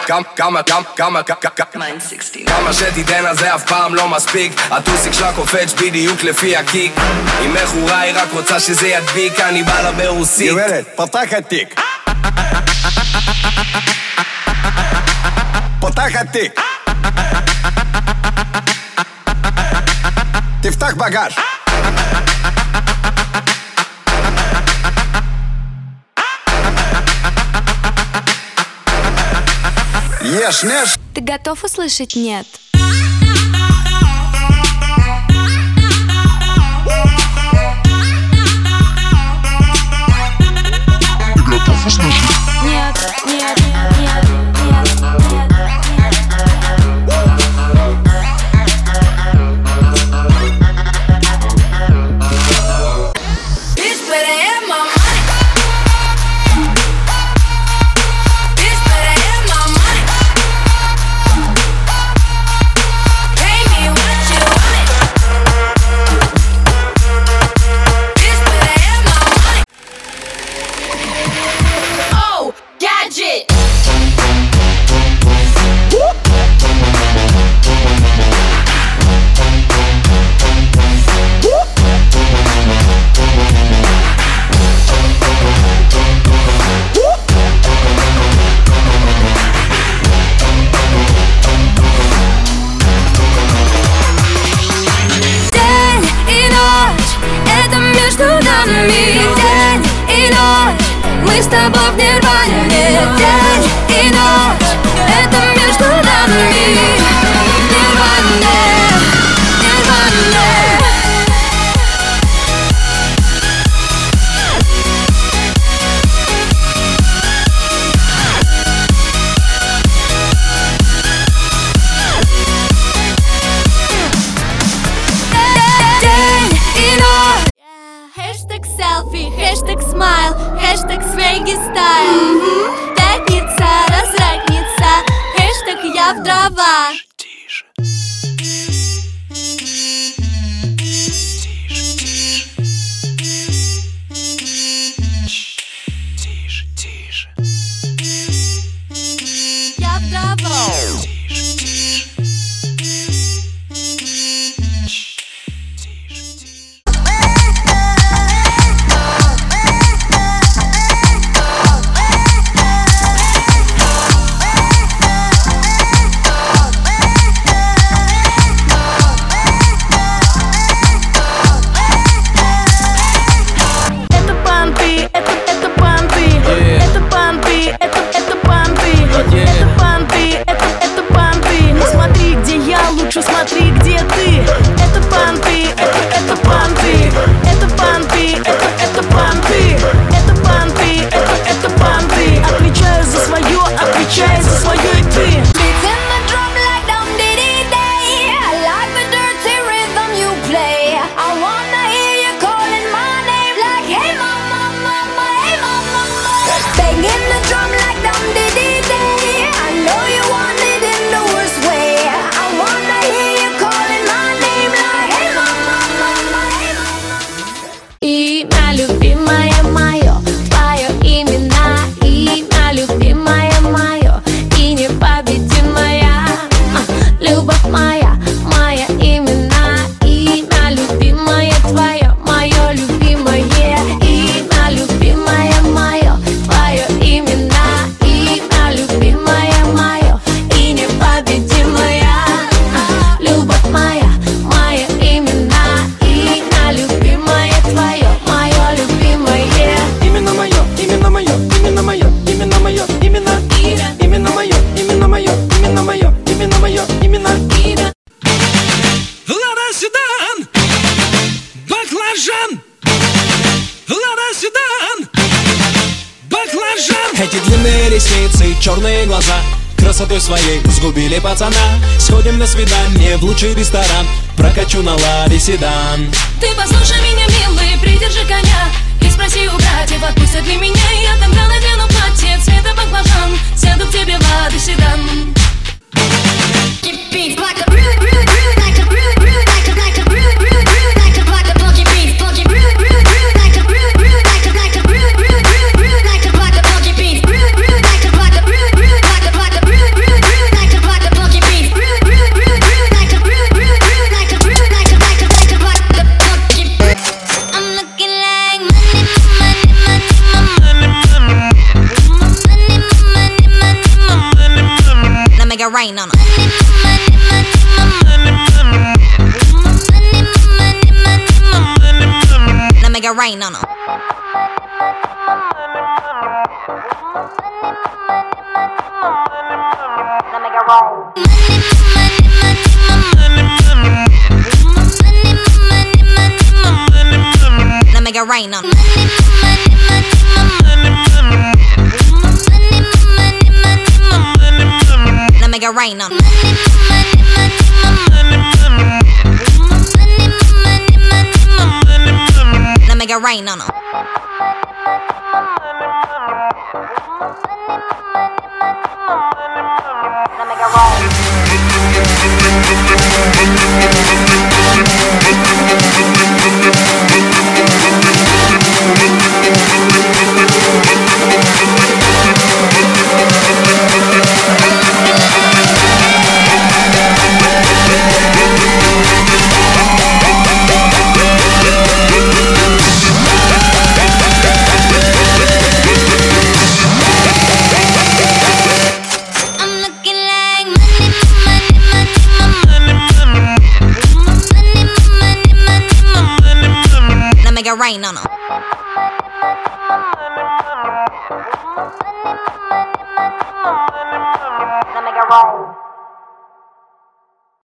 כמה שתיתן על זה אף פעם לא מספיק. הטוסיק שלה קופץ בדיוק לפי הקיק. היא מכורה, היא רק רוצה שזה ידביק. אני בא לה ברוסית. גברת, פתח התיק. פתח התיק. תפתח בגז. Ешь, нешь. Ты готов услышать «нет»? Ты готов услышать? Нет, нет, нет, нет, нет. Мы с тобой в нирване. День и ночь, это между нами. Нирване, нирване. День и ночь. Хэштег селфи, хэштег смайл, хэштег свеги стайл. Пятница, разрядница, хэштег я в дрова. Тише. Тише, тише. Я в дрова. Тише, тише. Смотри, где ты. Это панты, это панты. Это панты, это панты. Это панты, это панты. Отвечаю за свое, отвечай за свое и ты. Эти длинные ресницы, черные глаза красотой своей сгубили пацана. Сходим на свидание в лучший ресторан, прокачу на ладе седан. Ты послушай меня, милый, придержи коня и спроси у братьев, отпустят ли меня. Я тогда надену платье цвета баклажан, сяду к тебе в ладе седан. it rain on 'em. Now make it rain on 'em. Now make it rain. Now make it rain on 'em. Now make it rain on 'em. Now make it rain on 'em. Now make it rain. Make it rain on 'em.